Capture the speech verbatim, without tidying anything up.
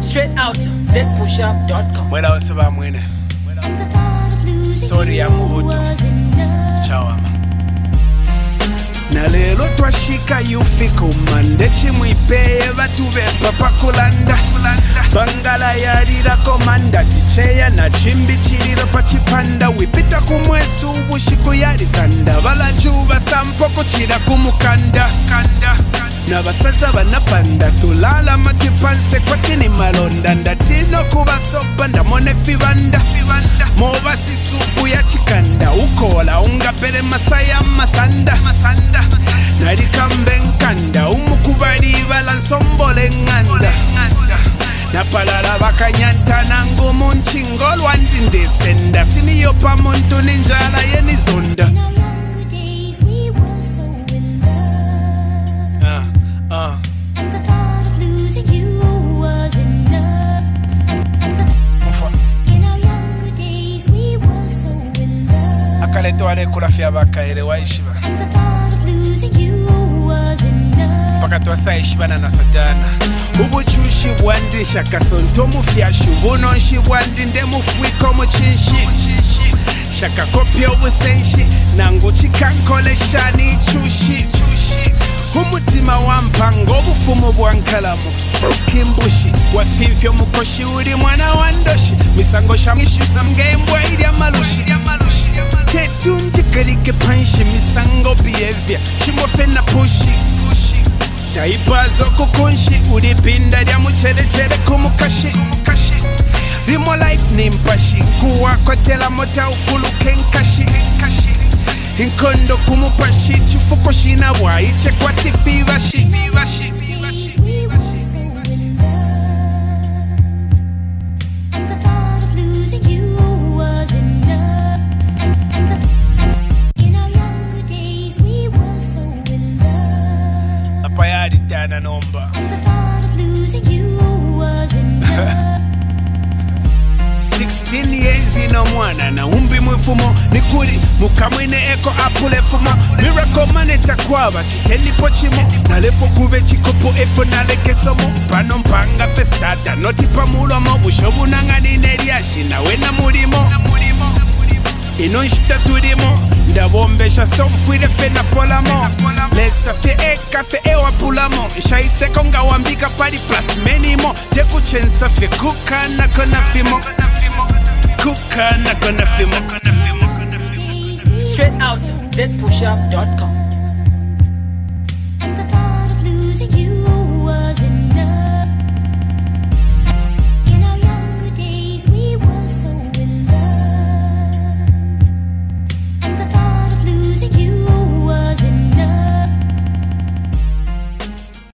Straight out z push up dot com. Mwela oseba mwene Story ya muhudu Chawama Na lelo twashika yufiko mande chimwipeye batube papa kulanda Bangala yarira komanda ticheya na chimbi chiriro pachipanda Wipita kumwesu ubushiku yari sanda Balanjuba sampoko chira kumukanda Na basaza banapanda tulala matipanse kwa kini malonda Ndatino kuba sopa ndamone fibanda Moba sisupu ya chikanda Ukola unga pere masaya masanda Narikambe nkanda umukubari balansombole nganda Napalala bakanyanta nangu munchingo lwandinde senda Siniyo pa muntu ninjala yenizonda Uh, uh. And the thought of losing you was enough. In our younger days we were so in love. Akaleto wale kulafia baka ele waishiba. And the thought of losing you was enough. Paka tuwasa ishibana na satana. Ubuchushi bwandi shakasonto mufyashu Bunonshi bwandi ndemu fuiko muchinshi Shaka kopya ubusenshi Nangu chikankole shani chushi Umutima wampango bufumo bwankalamu Kimbushi Wafivyo mukoshi uri mwana wandoshi Misango shamishu samgembwa ili amalushi Tetunji karike panshi misango behavior Shimwafe na pushi Taipazo kukunshi Uripinda ya muchere chere kumukashi Rimo life ni mpashi Kuwa kotela mota ufulu kenkashi Inkondo kumupashi Chufuko shina wa iche kwa tifivashi Days we were so in love. And the thought of losing you was enough. In our younger days we were so in love. Apayari tana nomba And the thought of losing you was enough. sixteen years ino mwana na umbi mwifumo Nikuri mukamwine eko apule fumo Miracle maneta kwaba chiteni pochimo Nalefo kube chikopo efo naleke somo Pano mpanga festada noti pamulomo Bushobu nangani neriashi na wena murimo Ino nshita turimo Ndabombesha somfwire fe na folamo Lesa fe eka fe ewa pulamo Shaise konga wambika pari plus menimo Jeku chensa fe kuka na kona fimo Kuka na kona fimo Straight out z push up dot com. And the thought of losing you